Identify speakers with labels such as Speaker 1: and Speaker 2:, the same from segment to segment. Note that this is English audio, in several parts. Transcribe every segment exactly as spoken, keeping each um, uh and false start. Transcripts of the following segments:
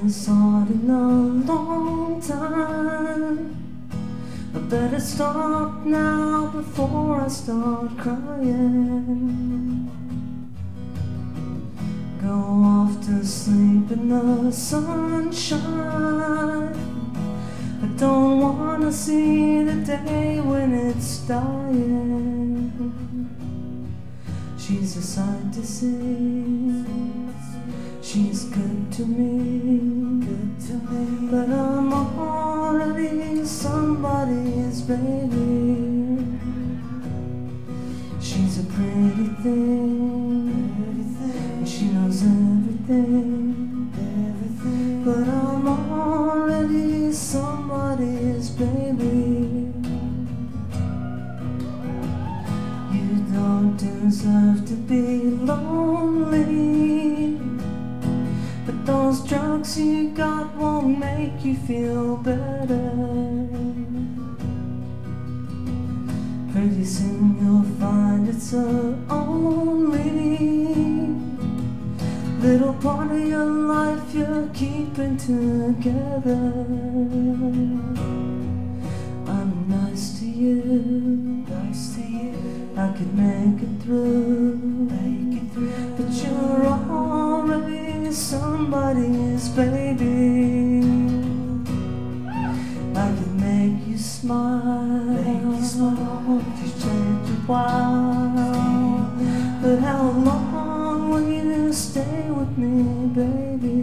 Speaker 1: this hard in a long time. I better stop now before I start crying. Go off to sleep in the sunshine. I don't wanna see the day when it's dying. She's a sight to see. She's good to me, good to me. But I'm already somebody's baby. She's a pretty thing, and she knows everything, everything. But I'm already somebody's baby. You don't deserve to be lonely, but those drugs you got won't make you feel better. Pretty soon you'll find it's the only little part of your life you're keeping together. I'm nice to you, nice to you. I could make it through, make it through. But you're already somebody's baby. I could make you smile, make you smile. Just change a while. But how long will you stay with me, baby?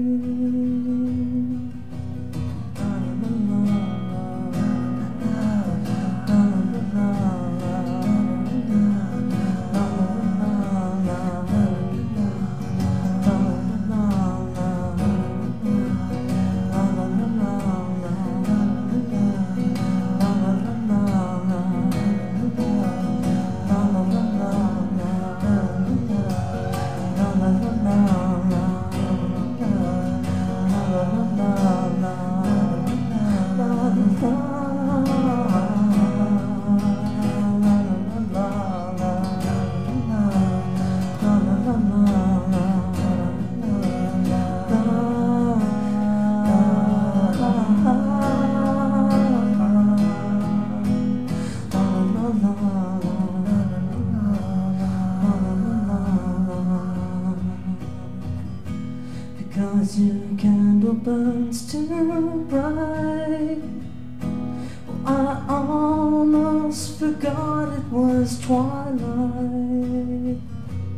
Speaker 1: Because your candle burns too bright. Oh, I almost forgot it was twilight.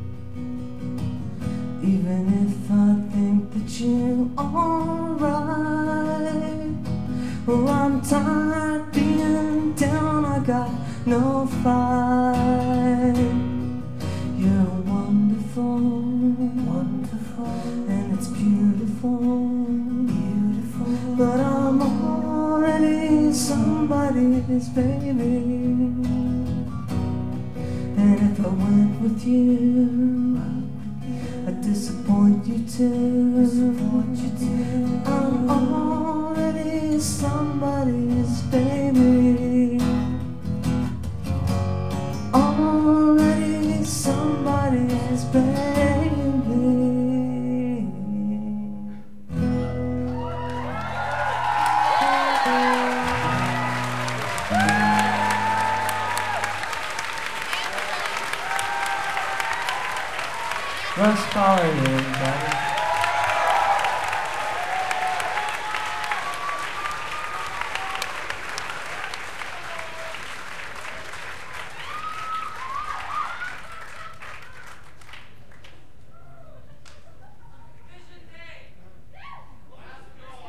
Speaker 1: Even if I think that you're alright. Well, I'm tired being down, I got no fight. You're wonderful, wonderful, and it's beautiful, beautiful. But I'm already somebody's baby. And if I went with you, I'd disappoint you too. Disappoint you too. I'm already somebody's baby. Already somebody's baby. Rush Collins, everybody.